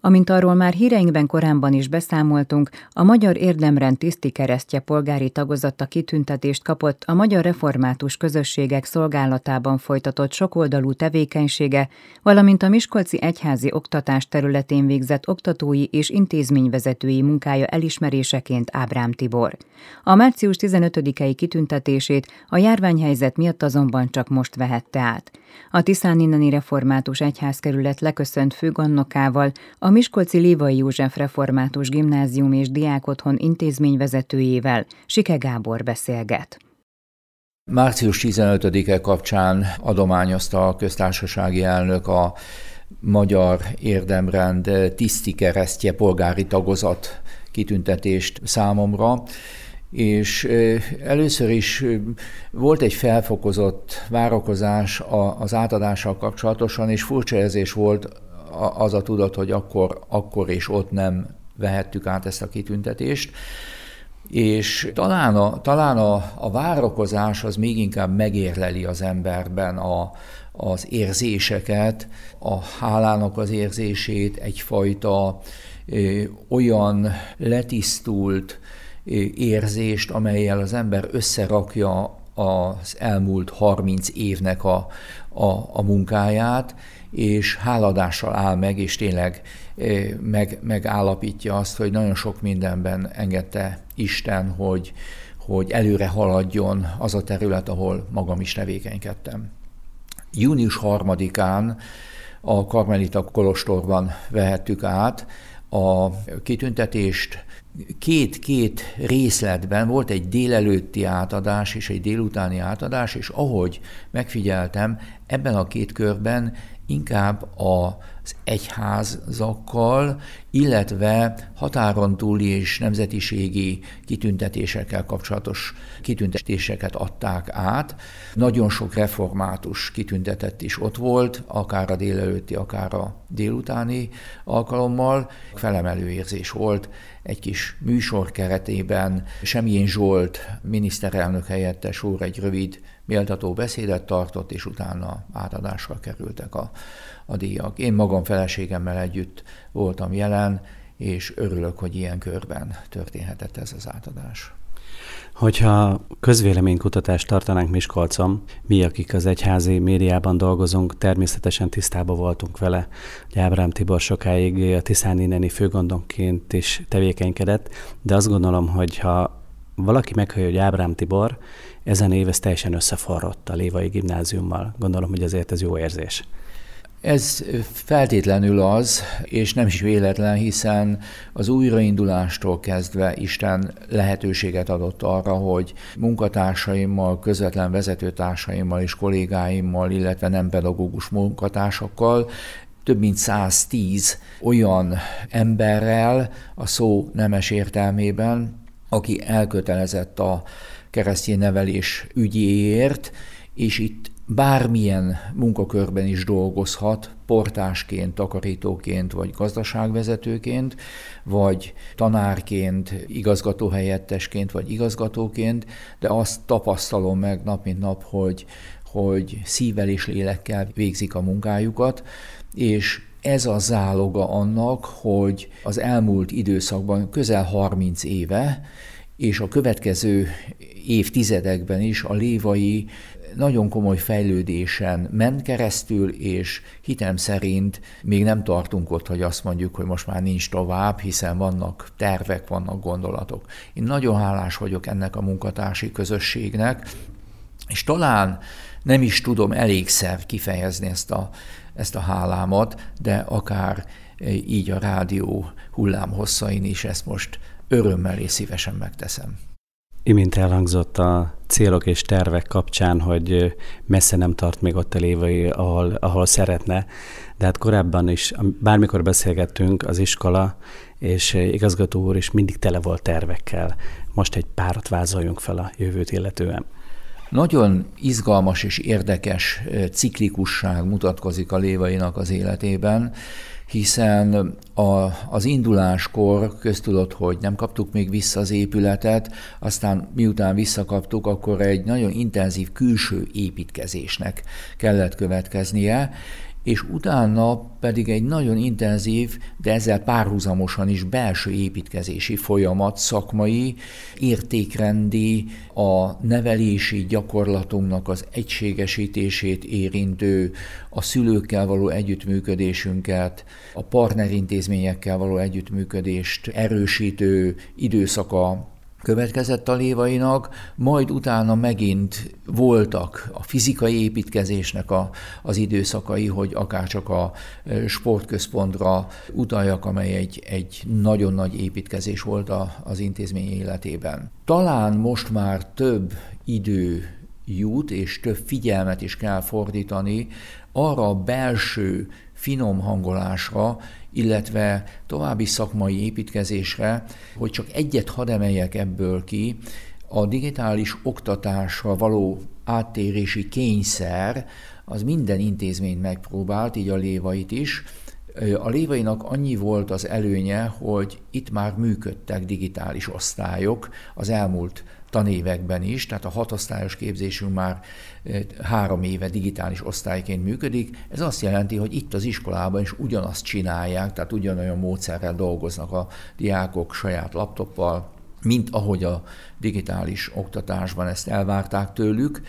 Amint arról már híreinkben korábban is beszámoltunk, a Magyar Érdemrend tisztikeresztje polgári tagozata kitüntetést kapott a Magyar Református Közösségek szolgálatában folytatott sokoldalú tevékenysége, valamint a miskolci egyházi oktatás területén végzett oktatói és intézményvezetői munkája elismeréseként Ábrám Tibor. A március 15-i kitüntetését a járványhelyzet miatt azonban csak most vehette át. A Tiszáninneni Református Egyházkerület leköszönt főgondnokával, a miskolci Lévai József Református Gimnázium és Diákotthon intézményvezetőjével Sike Gábor beszélget. Március 15-e kapcsán adományozta a köztársasági elnök a Magyar Érdemrend tisztikeresztje polgári tagozat kitüntetést számomra, és először is volt egy felfokozott várakozás az átadással kapcsolatosan, és furcsa érzés volt az a tudat, hogy akkor és ott nem vehettük át ezt a kitüntetést, és talán a várakozás az még inkább megérleli az emberben az érzéseket, a hálának az érzését, egyfajta olyan letisztult érzést, amellyel az ember összerakja az elmúlt 30 évnek a munkáját, és háladással áll meg, és tényleg megállapítja azt, hogy nagyon sok mindenben engedte Isten, hogy előre haladjon az a terület, ahol magam is tevékenykedtem. Június 3-án a Karmelita kolostorban vehettük át a kitüntetést. Két részletben volt egy délelőtti átadás és egy délutáni átadás, és ahogy megfigyeltem, ebben a két körben inkább az egyházakkal, illetve határon túli és nemzetiségi kitüntetésekkel kapcsolatos kitüntetéseket adták át. Nagyon sok református kitüntetett is ott volt, akár a délelőtti, akár a délutáni alkalommal. Felemelő érzés volt. Egy kis műsor keretében Semjén Zsolt miniszterelnök helyettes úr egy rövid méltató beszédet tartott, és utána átadásra kerültek a díjak. Én magam feleségemmel együtt voltam jelen, és örülök, hogy ilyen körben történhetett ez az átadás. Hogyha közvéleménykutatást tartanánk Miskolcon, mi, akik az egyházi médiában dolgozunk, természetesen tisztában voltunk vele, hogy Ábrám Tibor sokáig a Tiszáninneni főgondnokként is tevékenykedett, de azt gondolom, hogy ha valaki meghallja, hogy Ábrám Tibor, ezen év ez teljesen összeforrott a Lévai Gimnáziummal. Gondolom, hogy azért ez jó érzés. Ez feltétlenül az, és nem is véletlen, hiszen az újraindulástól kezdve Isten lehetőséget adott arra, hogy munkatársaimmal, közvetlen vezetőtársaimmal és kollégáimmal, illetve nem pedagógus munkatársakkal, több mint 110 olyan emberrel a szó nemes értelmében, aki elkötelezett a keresztény nevelés ügyéért, és itt bármilyen munkakörben is dolgozhat, portásként, takarítóként, vagy gazdaságvezetőként, vagy tanárként, igazgatóhelyettesként, vagy igazgatóként, de azt tapasztalom meg nap mint nap, hogy szívvel és lélekkel végzik a munkájukat, és ez a záloga annak, hogy az elmúlt időszakban közel 30 éve, és a következő évtizedekben is a lévai nagyon komoly fejlődésen ment keresztül, és hitem szerint még nem tartunk ott, hogy azt mondjuk, hogy most már nincs tovább, hiszen vannak tervek, vannak gondolatok. Én nagyon hálás vagyok ennek a munkatársi közösségnek, és talán nem is tudom elégszer kifejezni ezt a hálámat, de akár így a rádió hullámhosszain is ezt most örömmel és szívesen megteszem. Imént elhangzott a célok és tervek kapcsán, hogy messze nem tart még ott a Lévai, ahol szeretne, de hát korábban is, bármikor beszélgettünk, az iskola és igazgató úr is mindig tele volt tervekkel. Most egy párat vázoljunk fel a jövőt illetően. Nagyon izgalmas és érdekes ciklikusság mutatkozik a Lévainak az életében, hiszen az induláskor köztudott, hogy nem kaptuk még vissza az épületet, aztán miután visszakaptuk, akkor egy nagyon intenzív külső építkezésnek kellett következnie, és utána pedig egy nagyon intenzív, de ezzel párhuzamosan is belső építkezési folyamat, szakmai, értékrendi, a nevelési gyakorlatunknak az egységesítését érintő, a szülőkkel való együttműködésünket, a partnerintézményekkel való együttműködést erősítő időszaka következett a Lévainak, majd utána megint voltak a fizikai építkezésnek az időszakai, hogy akárcsak a sportközpontra utaljak, amely egy nagyon nagy építkezés volt az intézmény életében. Talán most már több idő jut, és több figyelmet is kell fordítani arra a belső finom hangolásra, illetve további szakmai építkezésre, hogy csak egyet hadd emeljek ebből ki, a digitális oktatásra való áttérési kényszer, az minden intézményt megpróbált, így a Lévait is. A Lévainak annyi volt az előnye, hogy itt már működtek digitális osztályok az elmúlt tanévekben is, tehát a 6 osztályos képzésünk már 3 éve digitális osztályként működik. Ez azt jelenti, hogy itt az iskolában is ugyanazt csinálják, tehát ugyanolyan módszerrel dolgoznak a diákok saját laptoppal, mint ahogy a digitális oktatásban ezt elvárták tőlük.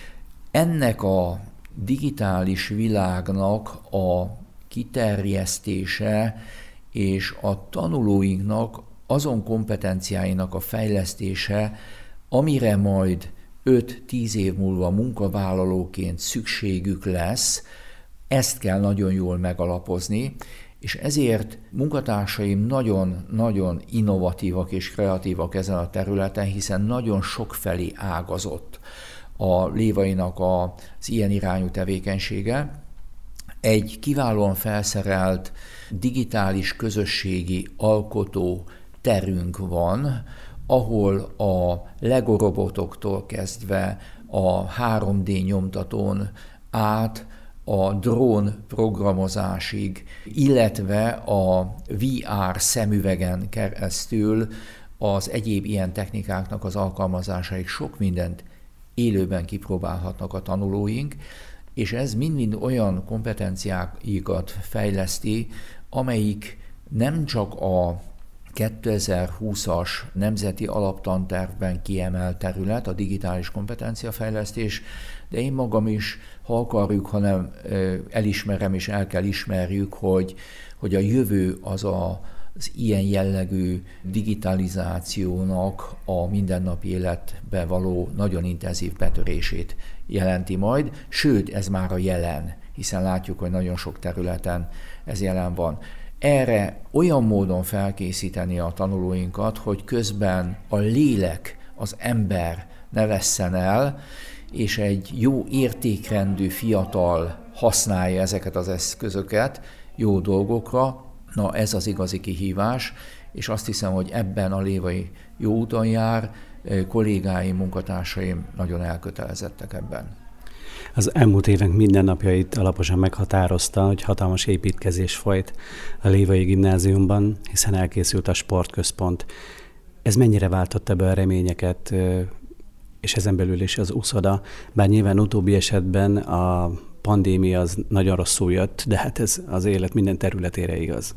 Ennek a digitális világnak a kiterjesztése és a tanulóinknak azon kompetenciáinak a fejlesztése, amire majd 5-10 év múlva munkavállalóként szükségük lesz, ezt kell nagyon jól megalapozni, és ezért munkatársaim nagyon-nagyon innovatívak és kreatívak ezen a területen, hiszen nagyon sokfelé ágazott a Lévainak az ilyen irányú tevékenysége. Egy kiválóan felszerelt digitális közösségi alkotó terünk van, ahol a Lego robotoktól kezdve a 3D nyomtatón át a drón programozásig, illetve a VR szemüvegen keresztül az egyéb ilyen technikáknak az alkalmazásaig sok mindent élőben kipróbálhatnak a tanulóink, és ez mind-mind olyan kompetenciáikat fejleszti, amelyik nem csak a 2020-as nemzeti alaptantervben kiemelt terület, a digitális kompetenciafejlesztés, de én magam is, ha akarjuk, hanem elismerem és el kell ismerjük, hogy a jövő az az ilyen jellegű digitalizációnak a mindennapi életbe való nagyon intenzív betörését jelenti majd, sőt, ez már a jelen, hiszen látjuk, hogy nagyon sok területen ez jelen van. Erre olyan módon felkészíteni a tanulóinkat, hogy közben a lélek, az ember ne vesszen el, és egy jó értékrendű fiatal használja ezeket az eszközöket jó dolgokra. Na, ez az igazi kihívás, és azt hiszem, hogy ebben a Lévai jó úton jár, kollégáim, munkatársaim nagyon elkötelezettek ebben. Az elmúlt évek mindennapjait alaposan meghatározta, hogy hatalmas építkezés folyt a Lévai Gimnáziumban, hiszen elkészült a sportközpont. Ez mennyire váltotta be a reményeket, és ezen belül is az uszoda, bár nyilván utóbbi esetben a pandémia az nagyon rosszul jött, de hát ez az élet minden területére igaz.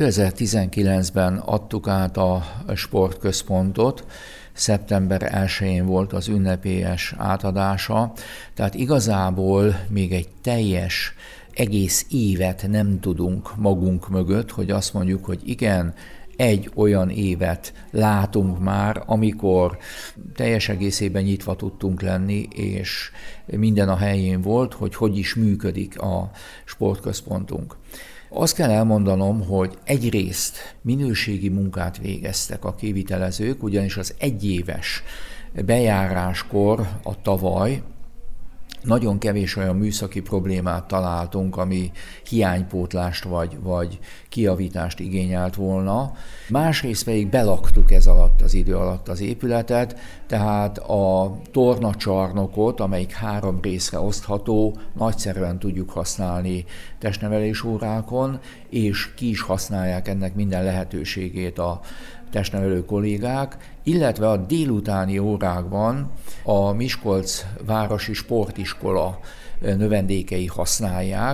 2019-ben adtuk át a sportközpontot, szeptember 1-én volt az ünnepélyes átadása, tehát igazából még egy teljes egész évet nem tudunk magunk mögött, hogy azt mondjuk, hogy igen, egy olyan évet látunk már, amikor teljes egészében nyitva tudtunk lenni, és minden a helyén volt, hogy is működik a sportközpontunk. Azt kell elmondanom, hogy egyrészt minőségi munkát végeztek a kivitelezők, ugyanis az egyéves bejáráskor a tavaly nagyon kevés olyan műszaki problémát találtunk, ami hiánypótlást vagy kijavítást igényelt volna. Másrészt pedig belaktuk ez alatt az idő alatt az épületet, tehát a tornacsarnokot, amelyik 3 részre osztható, nagyszerűen tudjuk használni testnevelés órákon, és ki is használják ennek minden lehetőségét a testnevelő kollégák, illetve a délutáni órákban a Miskolc Városi Sportiskola növendékei használják.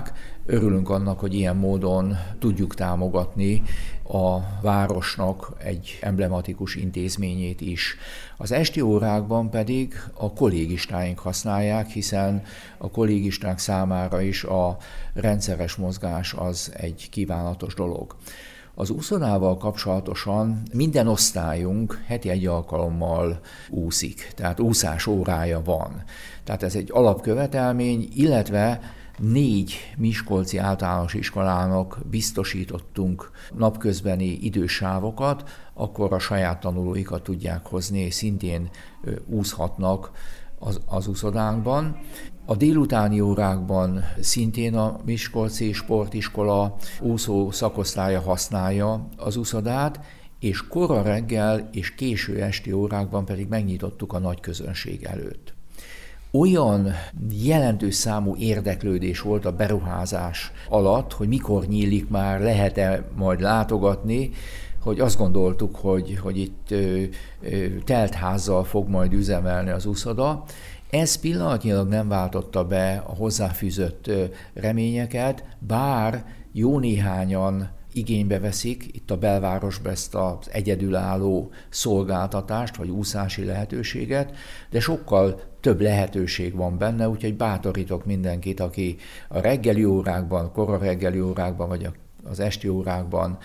örülünk annak, hogy ilyen módon tudjuk támogatni a városnak egy emblematikus intézményét is. Az esti órákban pedig a kollégistáink használják, hiszen a kollégisták számára is a rendszeres mozgás az egy kívánatos dolog. Az úszodával kapcsolatosan minden osztályunk heti egy alkalommal úszik, tehát úszás órája van. Tehát ez egy alapkövetelmény, illetve 4 miskolci általános iskolának biztosítottunk napközbeni idősávokat, akkor a saját tanulóikat tudják hozni, és szintén úszhatnak az úszodánkban. A délutáni órákban szintén a Miskolci Sportiskola úszó szakosztálya használja az úszodát, és kora reggel és késő esti órákban pedig megnyitottuk a nagy közönség előtt. Olyan jelentős számú érdeklődés volt a beruházás alatt, hogy mikor nyílik már, lehet-e majd látogatni, hogy azt gondoltuk, hogy itt teltházzal fog majd üzemelni az úszoda. Ez pillanatnyilag nem váltotta be a hozzáfűzött reményeket, bár jó néhányan igénybe veszik itt a belvárosban ezt az egyedülálló szolgáltatást, vagy úszási lehetőséget, de sokkal több lehetőség van benne, úgyhogy bátorítok mindenkit, aki a reggeli órákban, kora reggeli órákban, vagy az esti órákban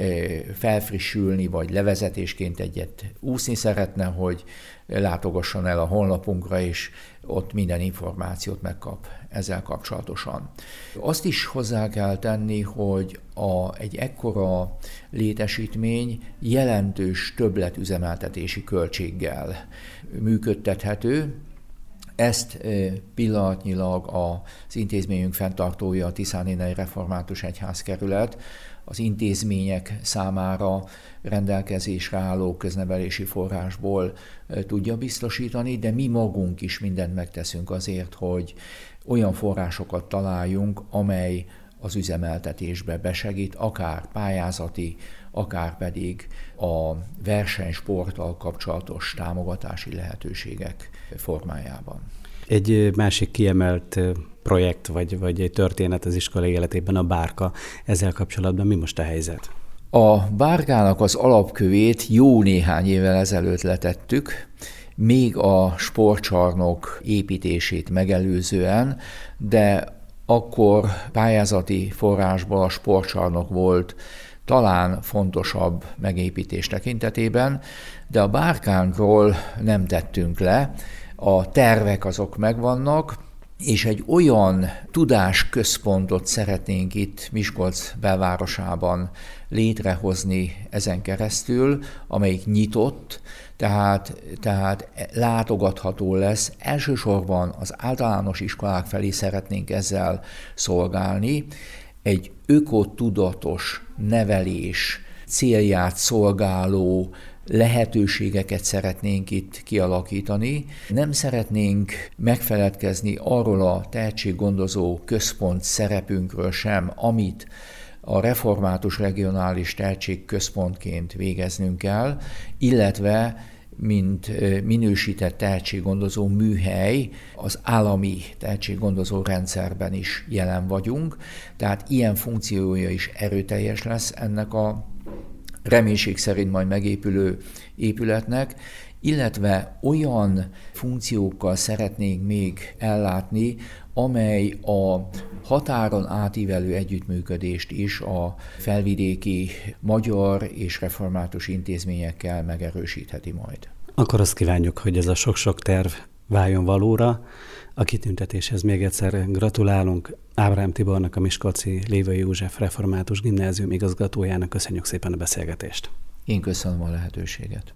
felfrissülni, vagy levezetésként egyet úszni szeretne, hogy látogasson el a honlapunkra, és ott minden információt megkap ezzel kapcsolatosan. Azt is hozzá kell tenni, hogy egy ekkora létesítmény jelentős többletüzemeltetési költséggel működtethető. Ezt pillanatnyilag az intézményünk fenntartója, a Tiszánénei Református Egyházkerület az intézmények számára rendelkezésre álló köznevelési forrásból tudja biztosítani, de mi magunk is mindent megteszünk azért, hogy olyan forrásokat találjunk, amely az üzemeltetésbe besegít, akár pályázati, akár pedig a versenysporttal kapcsolatos támogatási lehetőségek formájában. Egy másik kiemelt projekt vagy egy történet az iskola életében a bárka. Ezzel kapcsolatban mi most a helyzet? A bárkának az alapkövét jó néhány évvel ezelőtt letettük, még a sportcsarnok építését megelőzően, de akkor pályázati forrásból a sportcsarnok volt talán fontosabb megépítés tekintetében, de a bárkánkról nem tettünk le, a tervek azok megvannak, és egy olyan tudásközpontot szeretnénk itt Miskolc belvárosában létrehozni ezen keresztül, amelyik nyitott, tehát látogatható lesz. Elsősorban az általános iskolák felé szeretnénk ezzel szolgálni. Egy ökotudatos nevelés célját szolgáló lehetőségeket szeretnénk itt kialakítani. Nem szeretnénk megfeledkezni arról a tehetséggondozó központ szerepünkről sem, amit a Református Regionális Tehetségközpontként végeznünk kell, illetve mint minősített tehetséggondozó műhely, az állami tehetséggondozó rendszerben is jelen vagyunk, tehát ilyen funkciója is erőteljes lesz ennek a reménység szerint majd megépülő épületnek, illetve olyan funkciókkal szeretnénk még ellátni, amely a határon átívelő együttműködést is a felvidéki magyar és református intézményekkel megerősítheti majd. Akkor azt kívánjuk, hogy ez a sok-sok terv váljon valóra. A kitüntetéshez még egyszer gratulálunk. Ábrám Tibornak, a Miskolci Lévai József Református Gimnázium igazgatójának köszönjük szépen a beszélgetést. Én köszönöm a lehetőséget.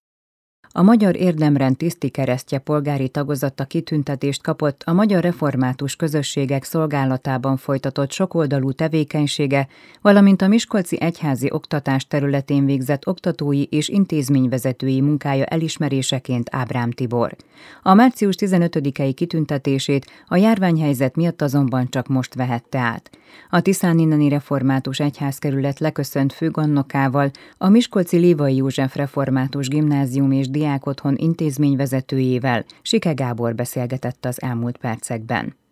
A Magyar Érdemrend tisztikeresztje polgári tagozata kitüntetést kapott a Magyar Református Közösségek szolgálatában folytatott sokoldalú tevékenysége, valamint a miskolci egyházi oktatás területén végzett oktatói és intézményvezetői munkája elismeréseként Ábrám Tibor. A március 15-i kitüntetését a járványhelyzet miatt azonban csak most vehette át. A Tiszánéneni Református Egyházkerület leköszönt főgondnokával, a Miskolci Lévai József Református Gimnázium és Diákotthon intézményvezetőjével Sike Gábor beszélgetett az elmúlt percekben.